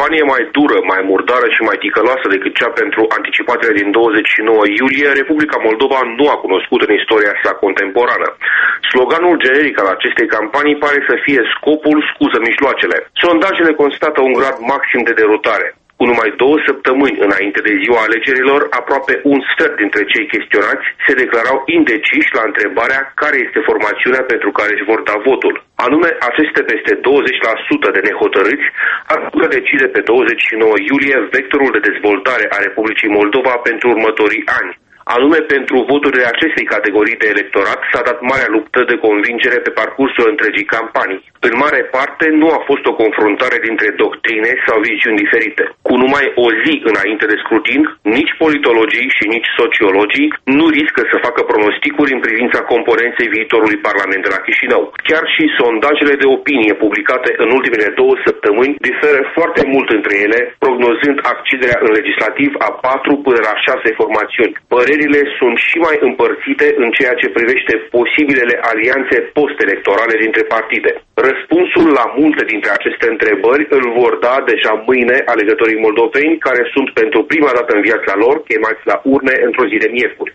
campanie mai dură, mai murdară și mai ticăloasă decât cea pentru anticipațiile din 29 iulie, Republica Moldova nu a cunoscut în istoria sa contemporană. Sloganul generic al acestei campanii pare să fie scopul scuză mijloacele. Sondajele constată un grad maxim de derutare. Cu numai 2 săptămâni înainte de ziua alegerilor, aproape un sfert dintre cei chestionați se declarau indeciși la întrebarea care este formațiunea pentru care își vor da votul. Anume, aceste peste 20% de nehotărâți ar putea decide pe 29 iulie vectorul de dezvoltare a Republicii Moldova pentru următorii ani. Anume, pentru voturile acestei categorii de electorat s-a dat marea luptă de convingere pe parcursul întregii campanii. În mare parte, nu a fost o confruntare dintre doctrine sau viziuni diferite. Cu numai o zi înainte de scrutin, nici politologii și nici sociologii nu riscă să facă pronosticuri în privința componenței viitorului Parlament de la Chișinău. Chiar și sondajele de opinie publicate în ultimele 2 săptămâni diferă foarte mult între ele, prognozând accederea în legislativ a 4 până la 6 formațiuni. Părerile sunt și mai împărțite în ceea ce privește posibilele alianțe post-electorale dintre partide. Răspunsul la multe dintre aceste întrebări îl vor da deja mâine alegătorii moldoveni, care sunt pentru prima dată în viața lor chemați la urne într-o zi de miercuri.